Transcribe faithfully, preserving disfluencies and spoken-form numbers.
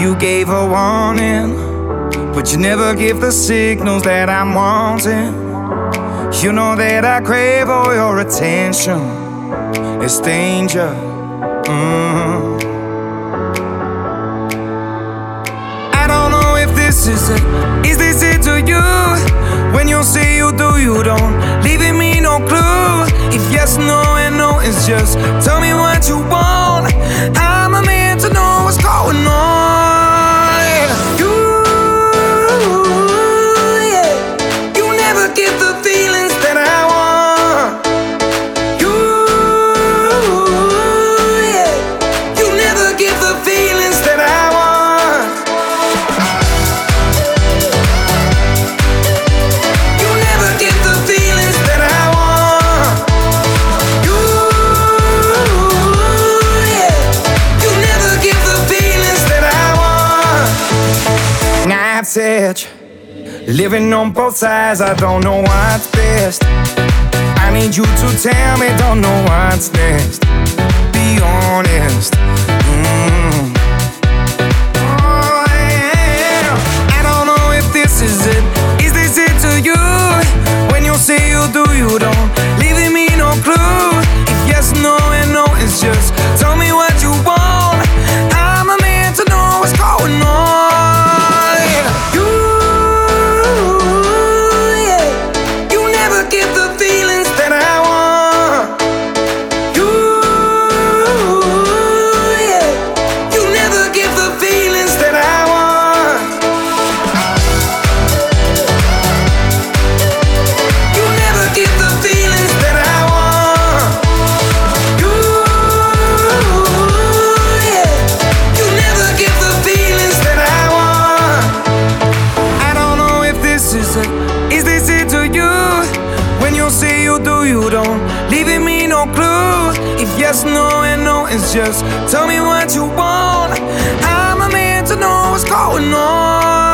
You gave a warning, but you never give the signals that I'm wanting. You know that I crave all your attention. It's danger. mm. I don't know if this is it. Is this it to you? When you say you do, you don't, leaving me no clue. If yes, no, and no, it's just tell me what you want. I'm a man to know what's going on. You, yeah, you never get the feelings that I want. You, yeah, you never get the feelings that I want. You never get the feelings that I want. You, yeah, you never get the feelings that I want. Knife's edge, living on both sides, I don't know what's best. I need you to tell me, don't know what's next. Be honest. mm. Oh, yeah. I don't know if this is it. Is this it to you? When you say you do, you don't, leaving me no clue. If yes, no, and no, it's just tell me what you want. I'm a man to know what's going on. You, yeah, you never get the feelings that I want. You, yeah, you never get the feelings that I want. You never get the feelings that I want. You, yeah, you never get the feelings that I want. I don't know if this is it. Is this it to you? When you say you do, you don't, leaving me no clue. If yes, no, and no, it's just tell me what you want. I'm a man to know what's going on.